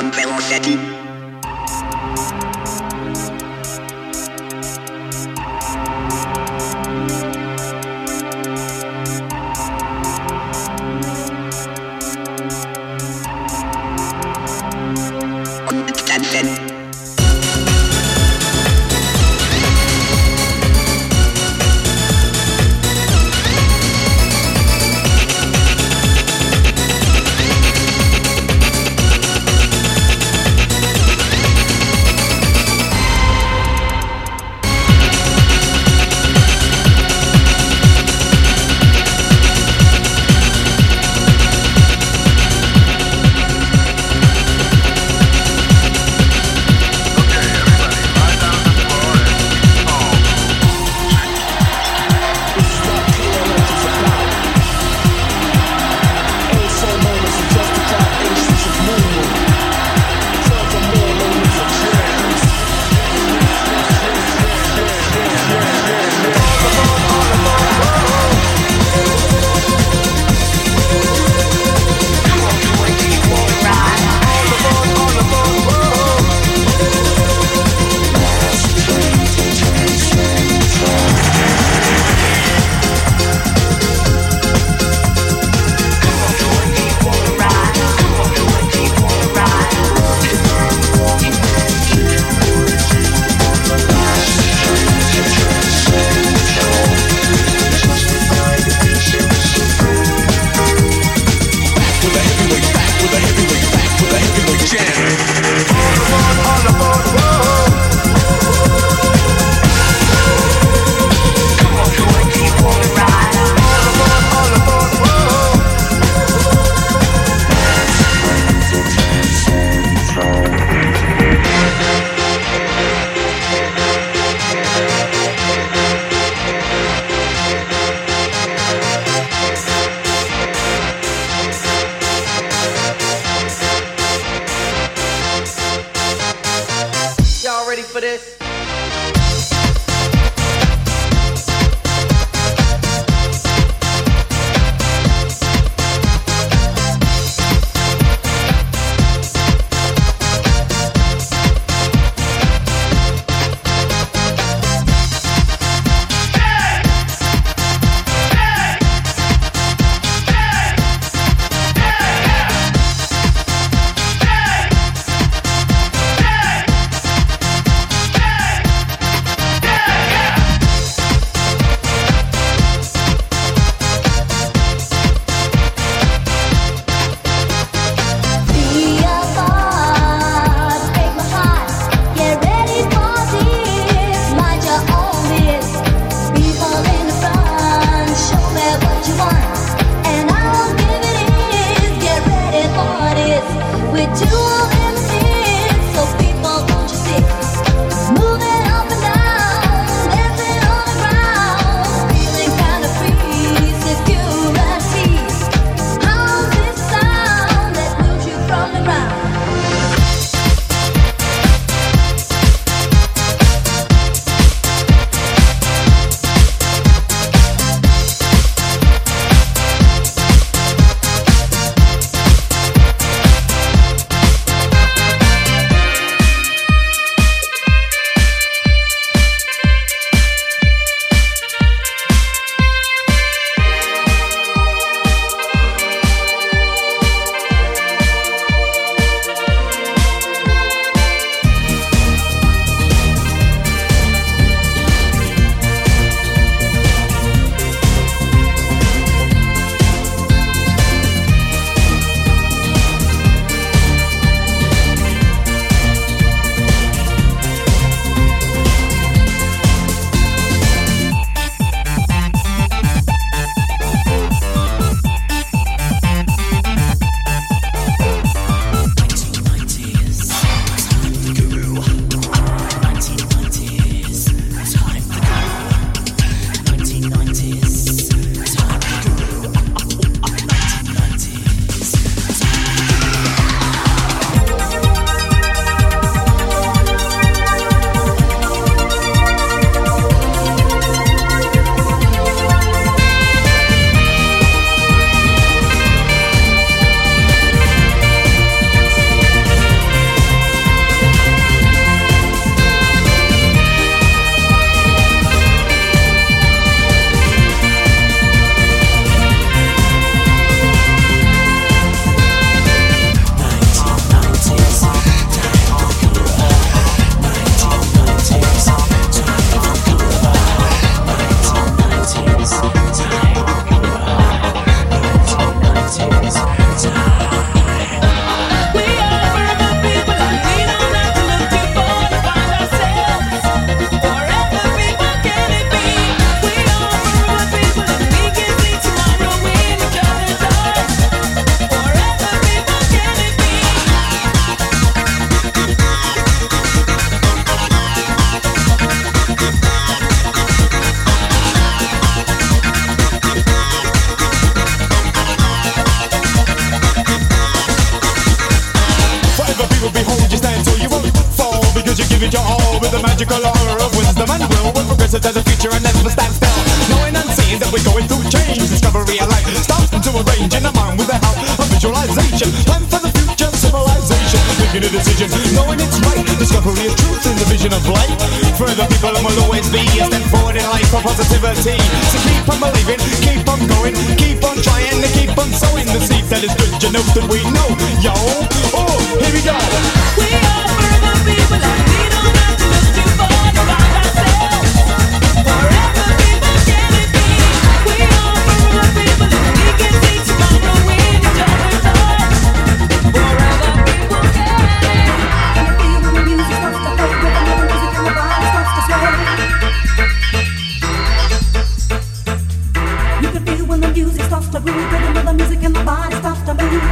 maximum velocity. Attention. behold you stand so you won't fall, because you give it your all with the magical aura of wisdom and will. We're progressive as a future and never stand still, knowing and seeing that we're going through change. Discovery of life, starting to arrange in the mind with the help of visualization. Plan for the future civilization, making a decision, knowing it's right. Discovery of truth in the vision of light. For the people and will always be a step forward in life for positivity. So keep on believing, keep on going, keep on trying to keep on sowing the seed that is good. You know that we know, yo. Oh, here we go. We are forever people and we don't have to look too far to find ourselves. Forever people can it be. We are forever people and we can see tomorrow in each other's hearts. Forever people can. Can you feel when the music starts to play, with the music and the body starts to sway? You can feel when the music starts to groove, rhythm of the music and the body starts to move.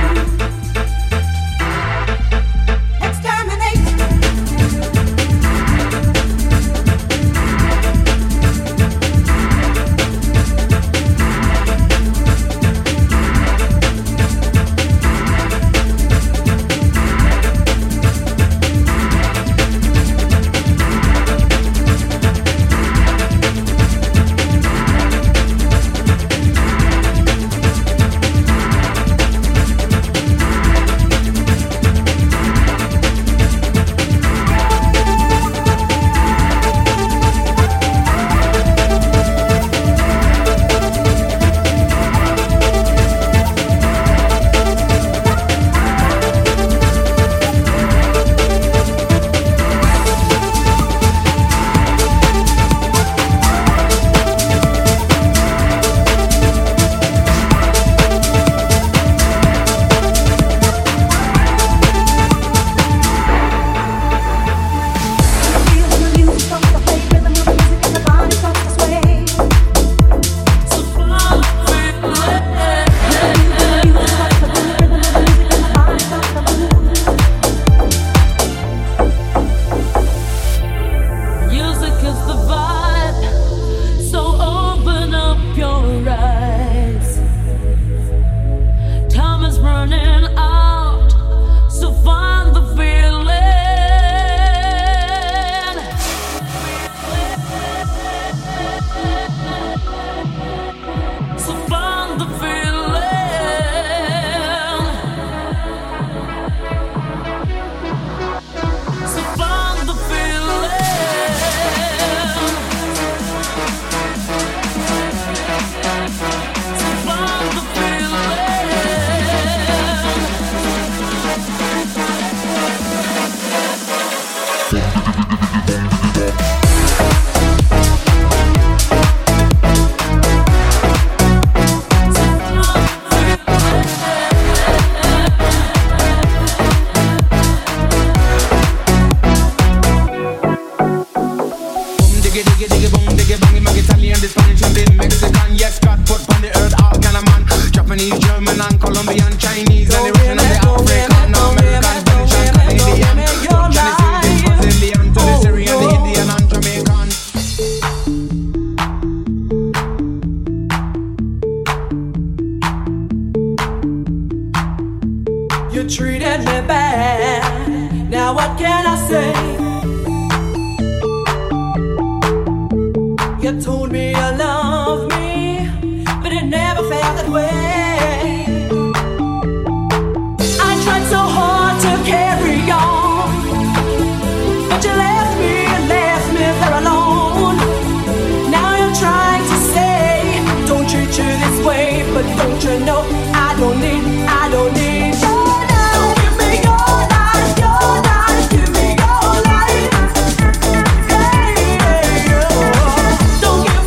Don't give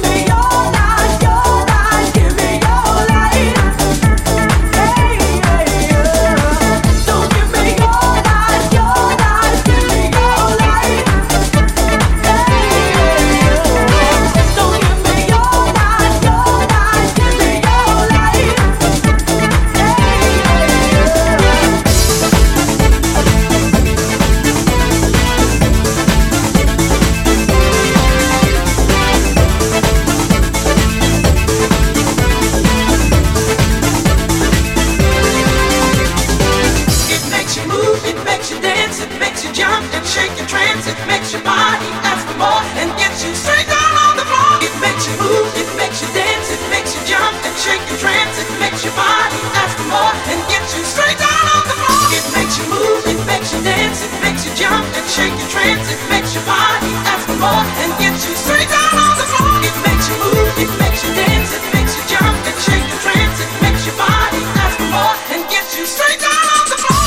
it makes you jump and shake your trance, it makes your body ask for more and gets you straight down on the floor. It makes you move, it makes you dance, it makes you jump and shake your trance, it makes your body ask for more and gets you straight down on the floor.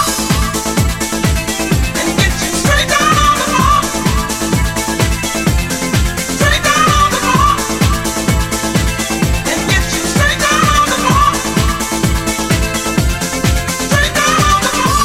And gets you straight down on the floor. Straight down on the floor. And gets you straight down on the floor. Straight down on the floor.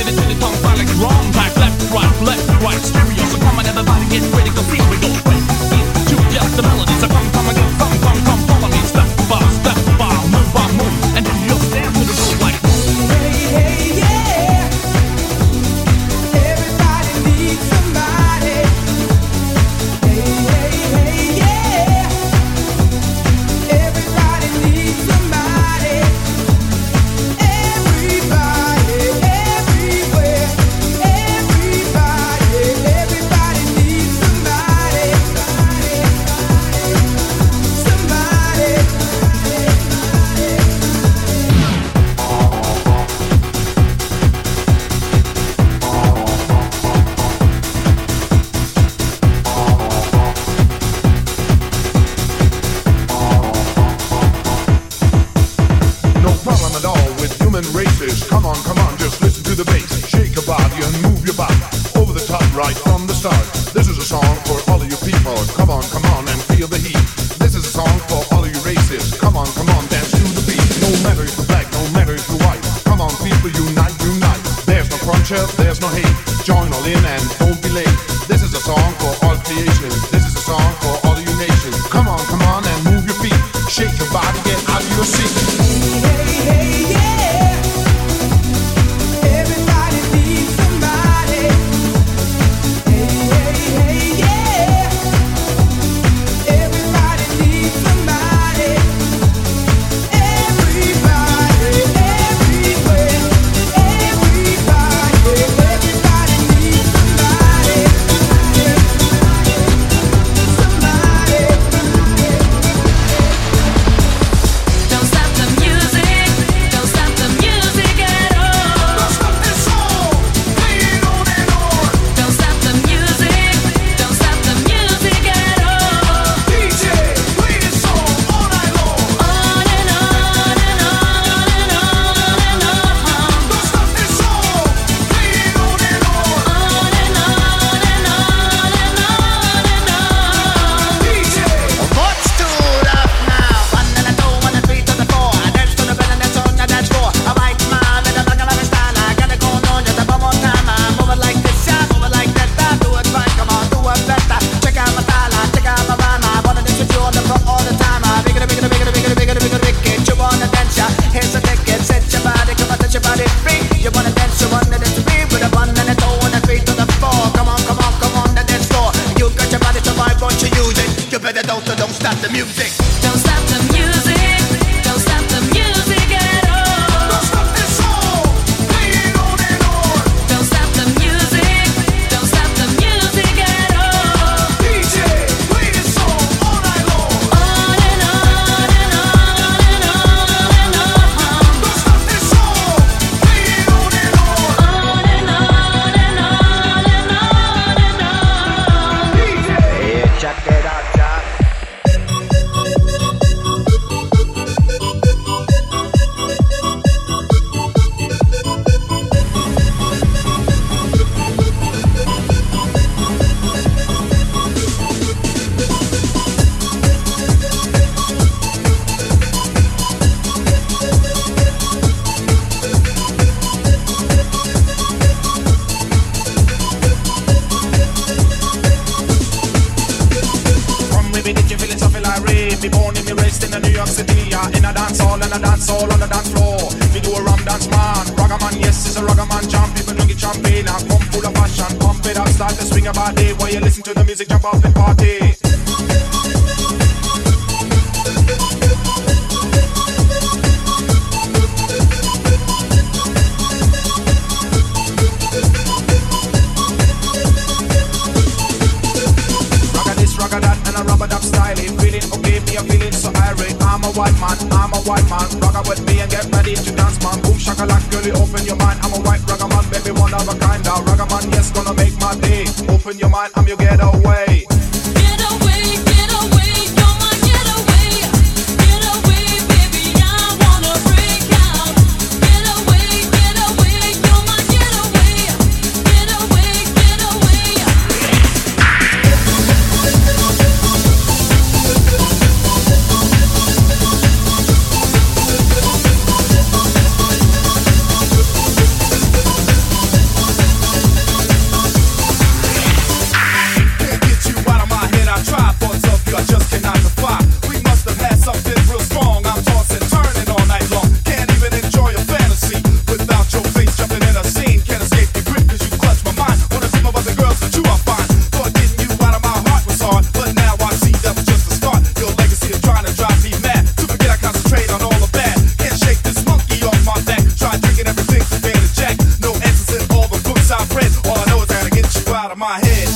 Stereo, so come on everybody, get ready, 'cause here we go. right from the start. This is a song for all of you people. Come on, and feel the heat. This is a song for all of you racists. Come on, dance to the beat. No matter if you're black, no matter if you're white. Come on, people, unite. There's no cruncher, there's no hate. Join all in and don't be late. This is a song for all creation. This is a song for all of you nations. Come on, and move your feet. Shake your body, get out of your seat. Hey, yeah. Everybody needs somebody. Hey, yeah. Everybody needs somebody. Everybody, everywhere. Everybody needs somebody. Don't stop the music. Don't stop the music at all. Don't stop this song. Play it on and on. Don't stop the music. Don't stop the music at all. DJ, play this song all night long. On and on and on and on and on. Don't stop this song. Play it on and on. On and on and on and on and on. DJ. What's stood up now? 1 and a 2 and a 3 to the 4. Dance to the rhythm that's on the dance floor. A white man with a bang of a style. I got it going on just one more time. I move it like this, yeah, move it like that. I do it right, come on, do it better. Check out my style, check out my rhyme. I wanna dance with you on the floor all the time. Bigger, you wanna dance, yeah? Here's a ticket, set your body, come on, touch your body free. You wanna dance, you wanna dance free with a 1 and a 2 and a 3 to the 4. Come on, the dance floor. You got your body to vibe, won't you use it? You better don't stop the music. Don't stop the music. Don't stop the music at all. Don't stop this song. Play it on and on. Don't stop the music. Don't stop the music at all. DJ, play this song all night long. On and on and on and on and on. Don't stop this song. Play it on and on. On and on and on and on and on. DJ, check it out, Jack. Come with me, did you feel it? Something like rain. Be born and be raised in the New York City. In a dance hall and a dance hall on the dance floor. We do a rum dance, man. Ragaman, yes, it's a ragaman jump. People drinking champagne and come full of passion. Pump it up, start to swing your body. While you listen to the music, jump off and party. Ragga this, ragga that, and a rubber dub style. Feeling okay, me a feeling so irate. I'm a white man. Ragga with me and get ready to dance, man. Boom shakalak, girl, open your mind. I'm a white ragga man, baby, one of a kind. Ragga man, yes, gonna make my day. Open your mind, I'm your getaway. Get away, you're my getaway. Get away, baby, I wanna break out. Get away, you're my getaway. Get away. Can't get you out of my head, I try. Thoughts of you, I just cannot defy. We must have had something real strong. I'm tossing, turning all night long. Can't even enjoy a fantasy without your face jumping in a scene. Can't escape your grip cause you clutch my mind. Wanna see my other girls that you are fine. Thought getting you out of my heart was hard, but now I see that was just the start. Your legacy is trying to drive me mad. To forget I concentrate on all the bad. Can't shake this monkey off my back. Try drinking everything from Van to Jack. No answers in all the books I've read. All I know is I gotta get you out of my head.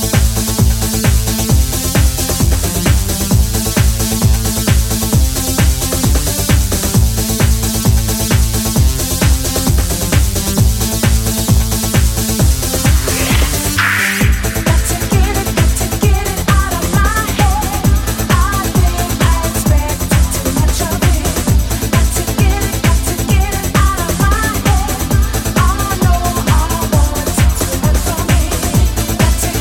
Got to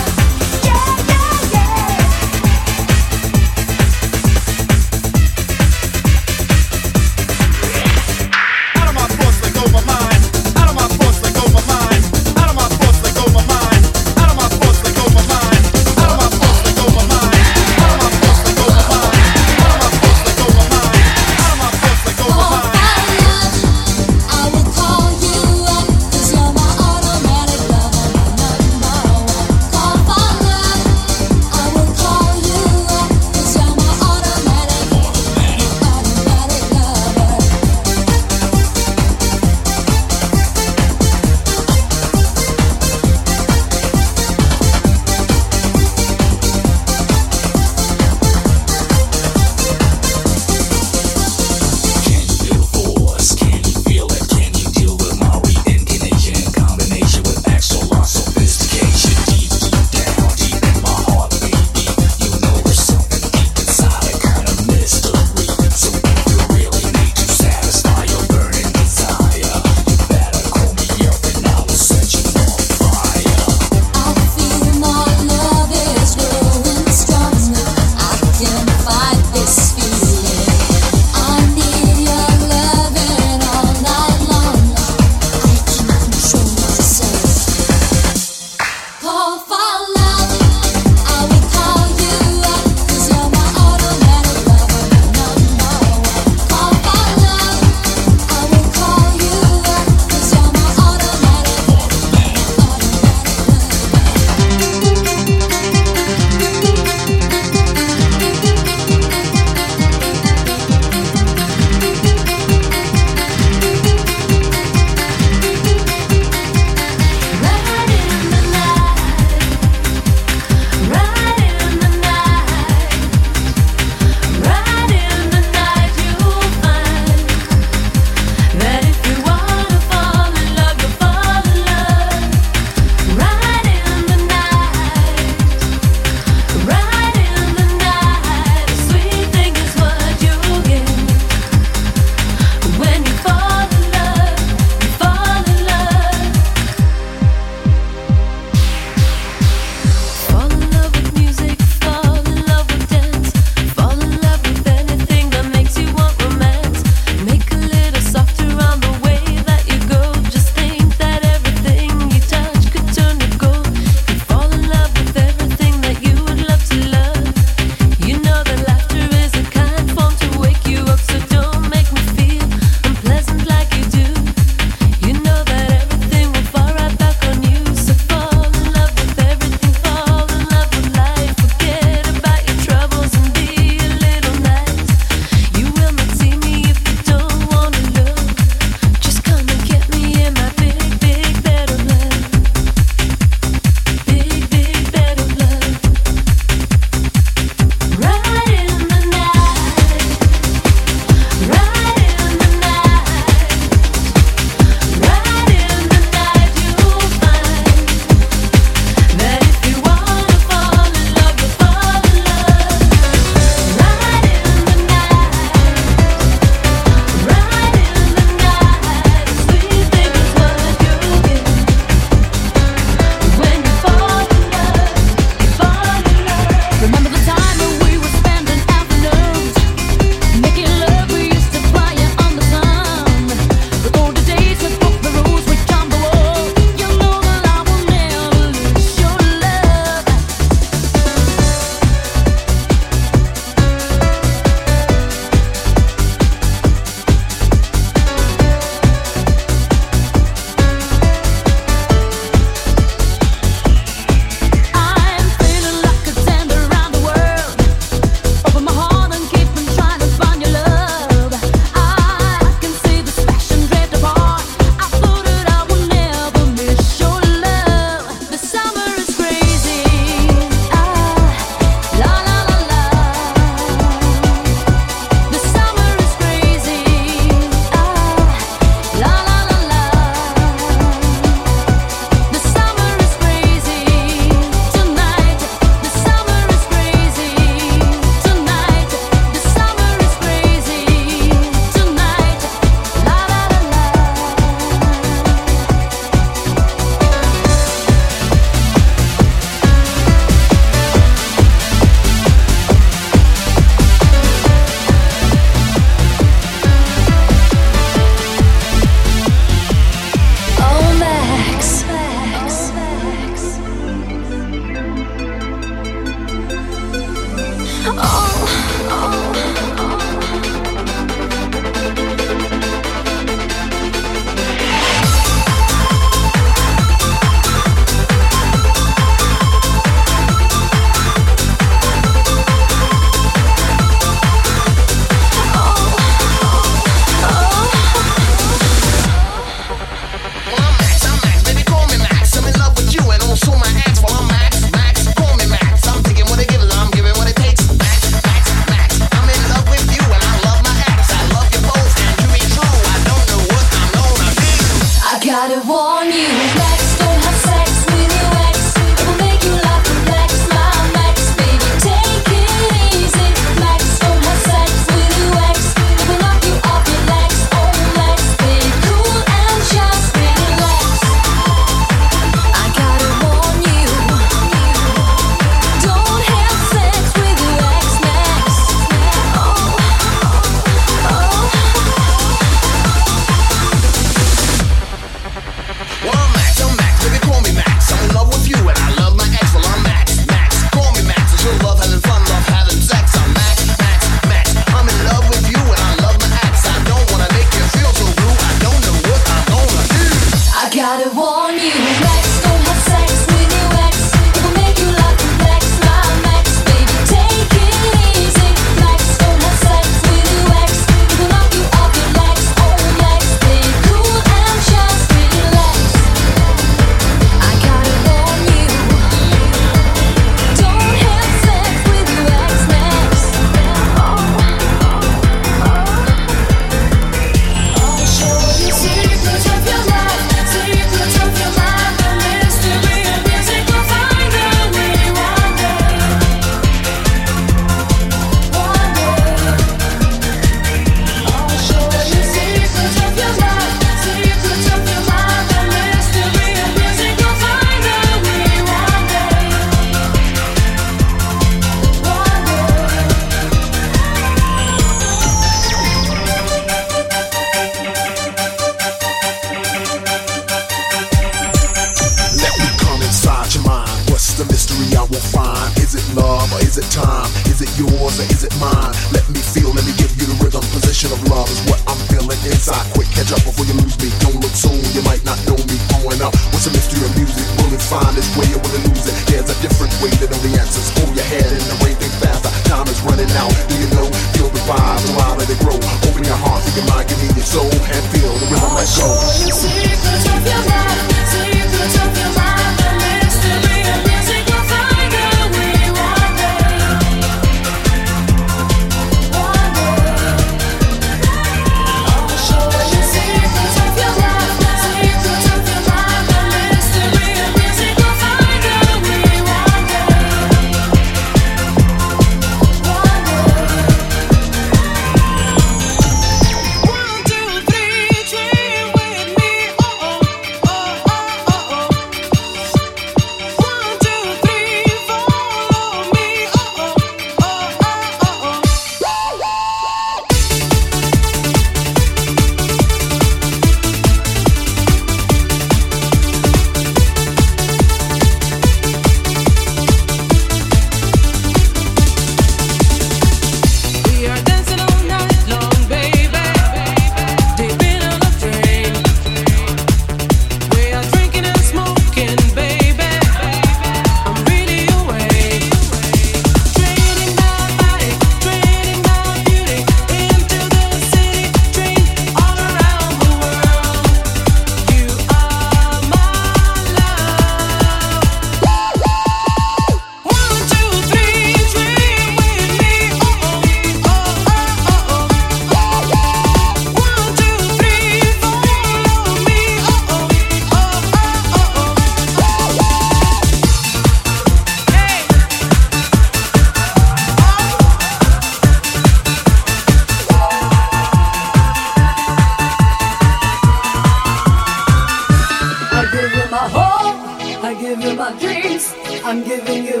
I'm giving you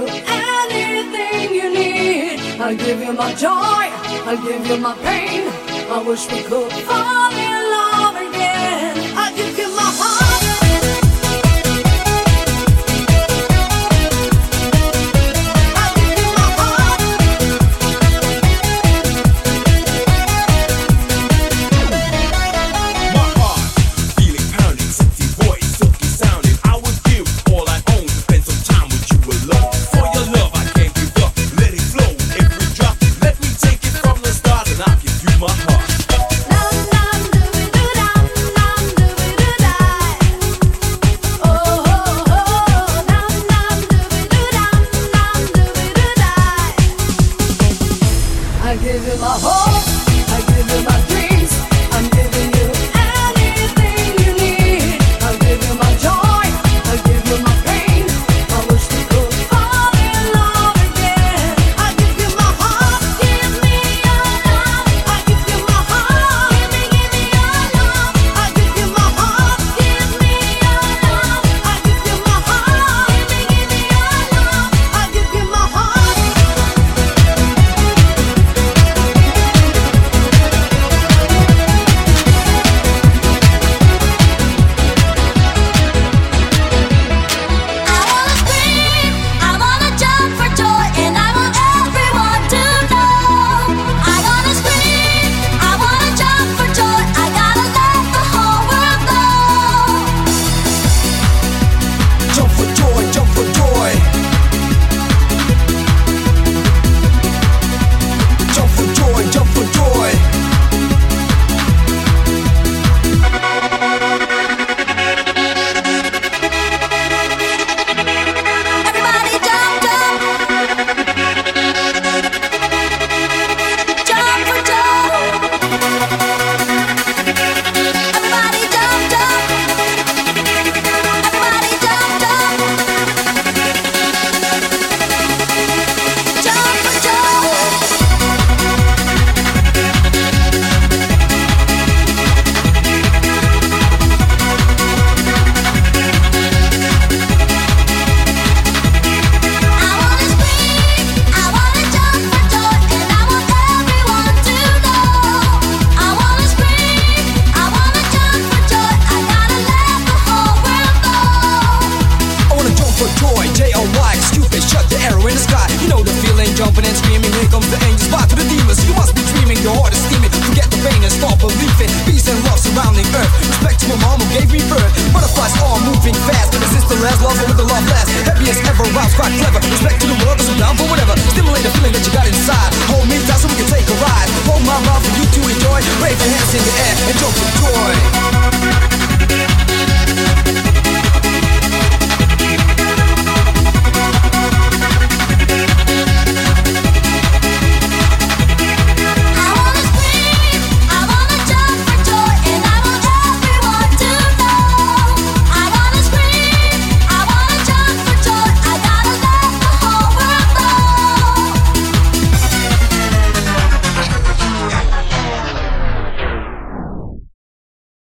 anything you need. I'll give you my joy, I'll give you my pain. I wish we could fall in love again. I'll give you my heart. I'll give you my heart. give you my hope, I give you my dreams, I'm giving you anything you need. I give you my joy, I give you my pain. I wish we could fall in love again. I give you my heart, give me your love. I give you my heart, give me your love. I give you my heart, give me your love. I give you my heart, give me your love. I give you my heart. I wanna scream, I wanna jump for joy, and I want everyone to know. I wanna scream, I wanna jump for joy. I gotta let the whole world know. Jump for joy, jump for joy. Jump for joy, jump for joy. Everybody jump, jump, jump for joy. Everybody jump, jump. Everybody jump, jump, jump for joy. I wanna scream, I wanna jump for joy, and I want everyone to know. I wanna scream, I wanna jump for joy. I gotta let the whole world know. I wanna jump for joy, J-O-Y, stupid, shut the arrow in the sky. You know the feeling, jumping and screaming. Here comes the angels, fly to the demons. You must be dreaming, your heart is steaming. Forget the pain and start believing. Peace and love surrounding earth. Respect to my mom who gave me birth. Butterflies all moving fast. Resist the last, love with the love last. Happy as ever, rhymes quite clever. Respect to the world, 'cause I'm down for whatever. Stimulate the feeling that you got inside.